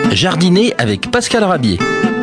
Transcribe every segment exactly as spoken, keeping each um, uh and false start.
Jardiner avec Pascal Rabier.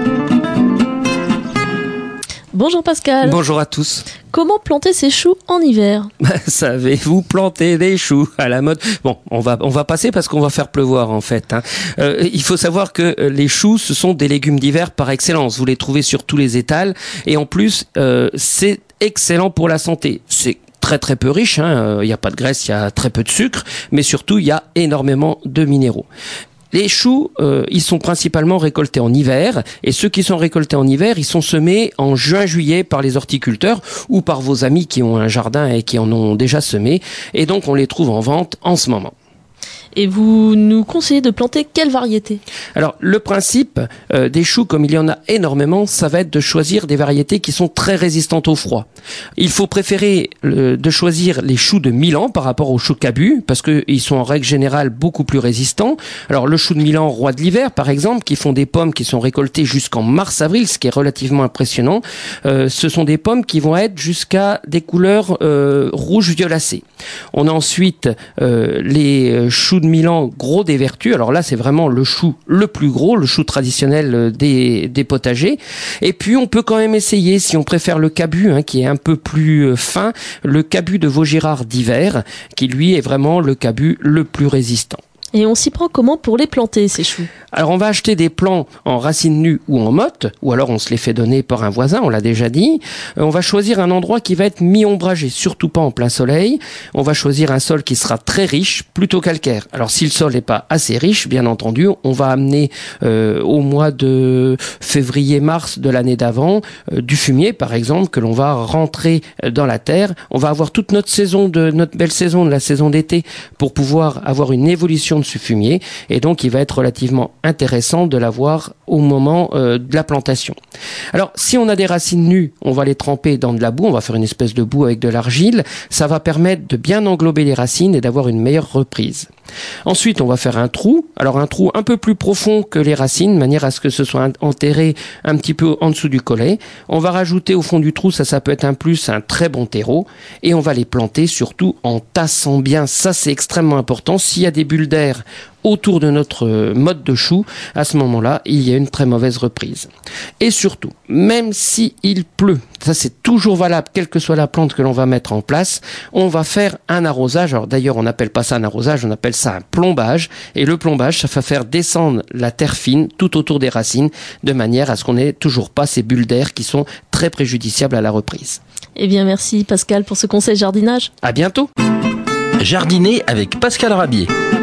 Bonjour Pascal. Bonjour à tous. Comment planter ses choux en hiver? Savez-vous planter des choux à la mode? Bon, on va on va passer parce qu'on va faire pleuvoir en fait. Hein. Euh, il faut savoir que les choux, ce sont des légumes d'hiver par excellence. Vous les trouvez sur tous les étals et en plus, euh, c'est excellent pour la santé. C'est très très peu riche. Hein. Il n'y a pas de graisse, il y a très peu de sucre, mais surtout il y a énormément de minéraux. Les choux, euh, ils sont principalement récoltés en hiver, et ceux qui sont récoltés en hiver, ils sont semés en juin-juillet par les horticulteurs ou par vos amis qui ont un jardin et qui en ont déjà semé, et donc on les trouve en vente en ce moment. Et vous nous conseillez de planter quelle variété? Alors, le principe euh, des choux, comme il y en a énormément, ça va être de choisir des variétés qui sont très résistantes au froid. Il faut préférer euh, de choisir les choux de Milan par rapport aux choux Cabu, parce qu'ils sont en règle générale beaucoup plus résistants. Alors, le chou de Milan, roi de l'hiver, par exemple, qui font des pommes qui sont récoltées jusqu'en mars-avril, ce qui est relativement impressionnant. Euh, ce sont des pommes qui vont être jusqu'à des couleurs euh, rouge-violacées. On a ensuite euh, les choux de Milan gros des vertus. Alors là, c'est vraiment le chou le plus gros, le chou traditionnel des, des potagers. Et puis, on peut quand même essayer, si on préfère le Cabu, hein, qui est un peu plus fin, le Cabu de Vaugirard d'hiver, qui lui est vraiment le Cabu le plus résistant. Et on s'y prend comment pour les planter, ces choux? Alors, on va acheter des plants en racines nues ou en motte, ou alors on se les fait donner par un voisin, on l'a déjà dit. On va choisir un endroit qui va être mi-ombragé, surtout pas en plein soleil. On va choisir un sol qui sera très riche, plutôt calcaire. Alors, si le sol n'est pas assez riche, bien entendu, on va amener euh, au mois de février-mars de l'année d'avant euh, du fumier, par exemple, que l'on va rentrer dans la terre. On va avoir toute notre saison, de notre belle saison, de la saison d'été, pour pouvoir avoir une évolution de ce fumier, et donc il va être relativement intéressant de l'avoir au moment euh, de la plantation. Alors, si on a des racines nues, on va les tremper dans de la boue, on va faire une espèce de boue avec de l'argile, ça va permettre de bien englober les racines et d'avoir une meilleure reprise. Ensuite, on va faire un trou, alors un trou un peu plus profond que les racines, de manière à ce que ce soit enterré un petit peu en dessous du collet. On va rajouter au fond du trou, ça, ça peut être un plus, un très bon terreau, et on va les planter surtout en tassant bien. Ça, c'est extrêmement important. S'il y a des bulles d'air autour de notre mode de chou, à ce moment-là, il y a une très mauvaise reprise. Et surtout, même si il pleut, ça c'est toujours valable, quelle que soit la plante que l'on va mettre en place, on va faire un arrosage. Alors d'ailleurs, on n'appelle pas ça un arrosage, on appelle ça un plombage. Et le plombage, ça va faire descendre la terre fine tout autour des racines, de manière à ce qu'on n'ait toujours pas ces bulles d'air qui sont très préjudiciables à la reprise. Eh bien, merci Pascal pour ce conseil jardinage. À bientôt. Jardiner avec Pascal Rabier.